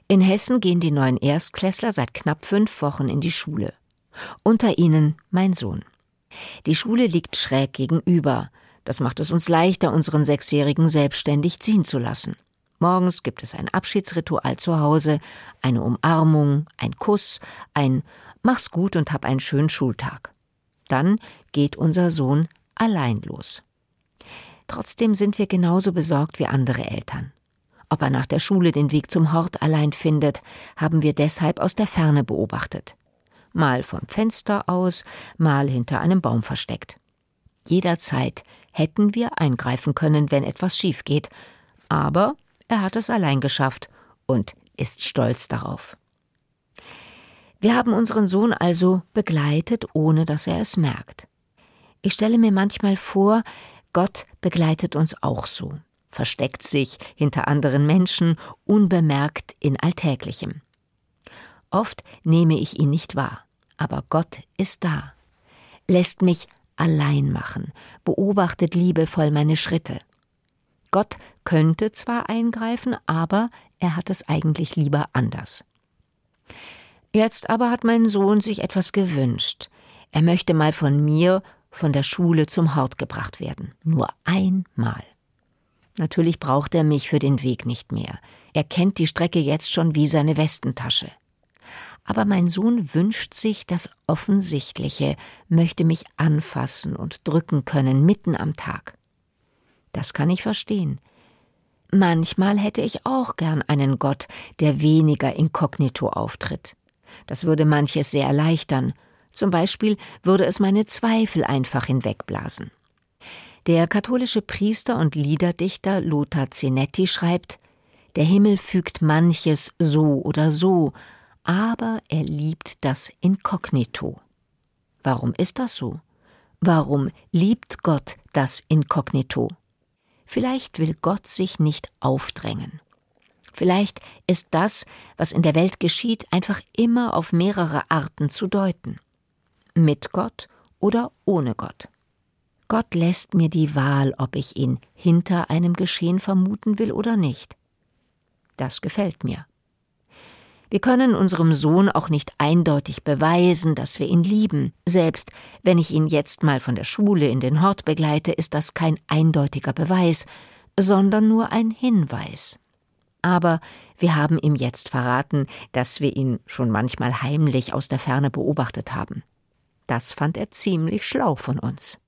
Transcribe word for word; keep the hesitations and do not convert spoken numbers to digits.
In Hessen gehen die neuen Erstklässler seit knapp fünf Wochen in die Schule. Unter ihnen mein Sohn. Die Schule liegt schräg gegenüber. Das macht es uns leichter, unseren Sechsjährigen selbstständig ziehen zu lassen. Morgens gibt es ein Abschiedsritual zu Hause, eine Umarmung, ein Kuss, ein »Mach's gut und hab einen schönen Schultag«. Dann geht unser Sohn allein los. Trotzdem sind wir genauso besorgt wie andere Eltern. Ob er nach der Schule den Weg zum Hort allein findet, haben wir deshalb aus der Ferne beobachtet. Mal vom Fenster aus, mal hinter einem Baum versteckt. Jederzeit hätten wir eingreifen können, wenn etwas schief geht, aber er hat es allein geschafft und ist stolz darauf. Wir haben unseren Sohn also begleitet, ohne dass er es merkt. Ich stelle mir manchmal vor, Gott begleitet uns auch so, versteckt sich hinter anderen Menschen, unbemerkt in Alltäglichem. Oft nehme ich ihn nicht wahr, aber Gott ist da, lässt mich allein machen, beobachtet liebevoll meine Schritte. Gott könnte zwar eingreifen, aber er hat es eigentlich lieber anders. Jetzt aber hat mein Sohn sich etwas gewünscht. Er möchte mal von mir von der Schule zum Hort gebracht werden. Nur einmal. Natürlich braucht er mich für den Weg nicht mehr. Er kennt die Strecke jetzt schon wie seine Westentasche. Aber mein Sohn wünscht sich das Offensichtliche, möchte mich anfassen und drücken können, mitten am Tag. Das kann ich verstehen. Manchmal hätte ich auch gern einen Gott, der weniger inkognito auftritt. Das würde manches sehr erleichtern. Zum Beispiel würde es meine Zweifel einfach hinwegblasen. Der katholische Priester und Liederdichter Lothar Zenetti schreibt: Der Himmel fügt manches so oder so, aber er liebt das Inkognito. Warum ist das so? Warum liebt Gott das Inkognito? Vielleicht will Gott sich nicht aufdrängen. Vielleicht ist das, was in der Welt geschieht, einfach immer auf mehrere Arten zu deuten. Mit Gott oder ohne Gott. Gott lässt mir die Wahl, ob ich ihn hinter einem Geschehen vermuten will oder nicht. Das gefällt mir. Wir können unserem Sohn auch nicht eindeutig beweisen, dass wir ihn lieben. Selbst wenn ich ihn jetzt mal von der Schule in den Hort begleite, ist das kein eindeutiger Beweis, sondern nur ein Hinweis. Aber wir haben ihm jetzt verraten, dass wir ihn schon manchmal heimlich aus der Ferne beobachtet haben. Das fand er ziemlich schlau von uns.